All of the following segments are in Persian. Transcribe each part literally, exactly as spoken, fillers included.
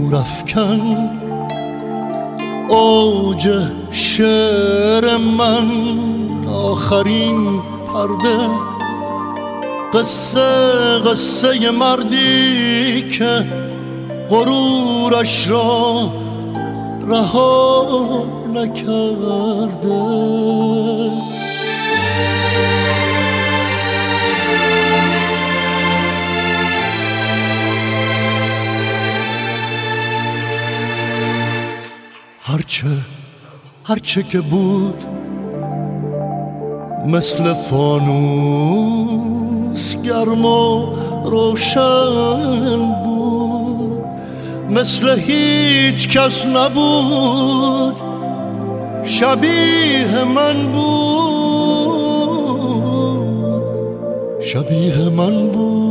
نور افکن اوج شعر من، آخرین پرده قصه قصه مردی که غرورش را رها نکرده. هرچه هرچه که بود مثل فانوس گرم و روشن بود، مثل هیچ کس نبود شبیه من بود، شبیه من بود.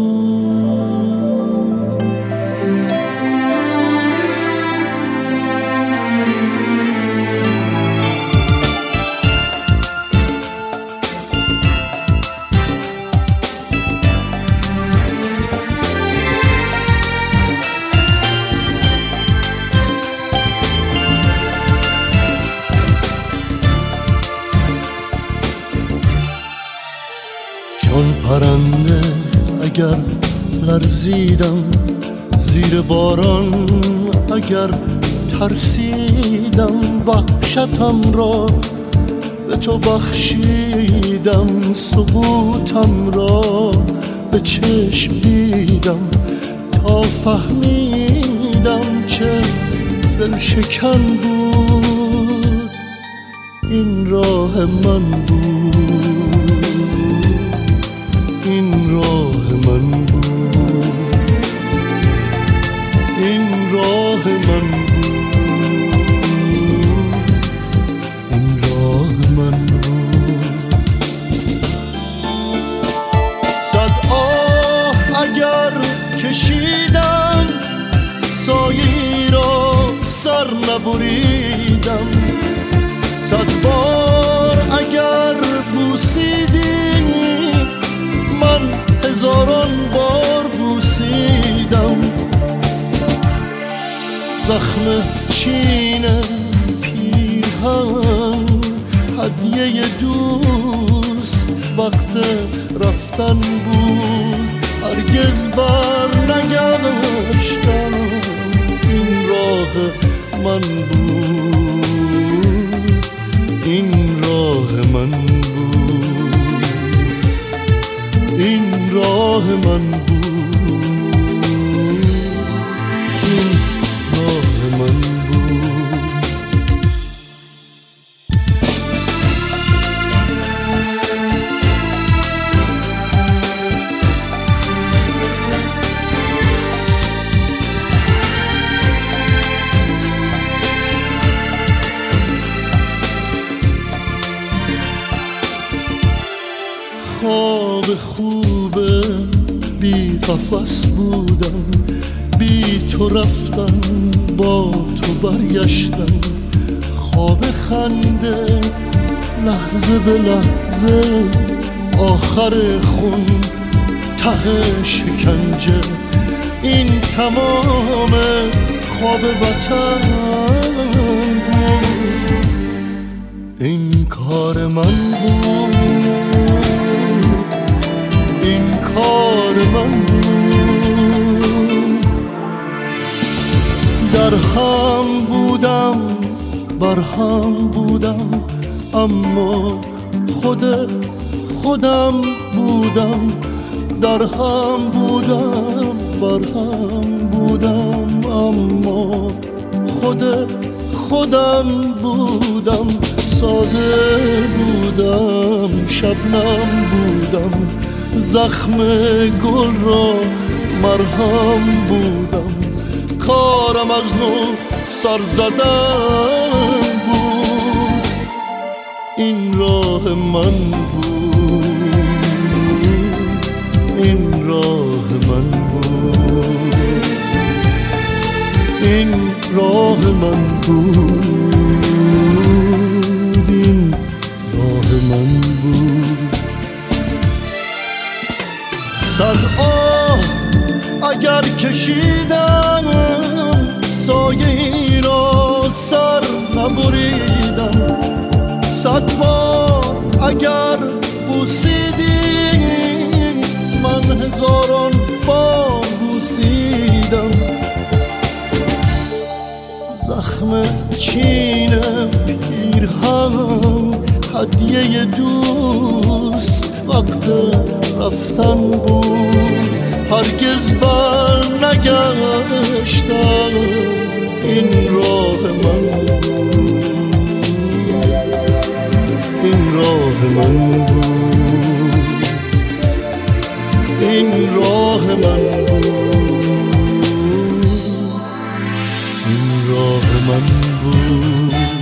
چون پرنده اگر لرزیدم زیر باران، اگر ترسیدم وحشتم را به تو بخشیدم، سقوطم را به چشم دیدم تا فهمیدم چه دل شکن بود این راه من بود، این راه من بود، این راه من بود، این راه من بود. صد آه اگر کشیدم سایه را سر نبریدم، صد بار اگر بوسیدی من هزاران بار بوسیدم. زخم چین پیرهن هدیه دوست وقت رفتن بود، هرگز بر نگشتم این راه من بود، این راه من بود، این راه من بود، این راه من بود. خواب خوب بی قفس بودم، بی تو رفتم با تو برگشتم، خواب خنده لحظه به لحظه، آخر خون ته شکنجه، این تمام خواب وطن بود، این کار من بود، این کار من بود. در هم بودم بر هم بودم اما خود خودم بودم، در هم بودم بر هم بودم اما خود خودم بودم، ساده بودم شبنم بودم، زخم گل را مرهم بودم، کارم از نو سر زدن بود، این راه من بود، این راه من بود، این راه من بود، این راه من بود. صد آه اگر کشیدم صد بار اگر بوسیدی من هزاران بار بوسیدم. زخم چین پیرهن هدیه دوست وقت رفتن بود، هرگز بر نگشتم این راه من بود، این راه من بود، این راه من بود، این راه من بود.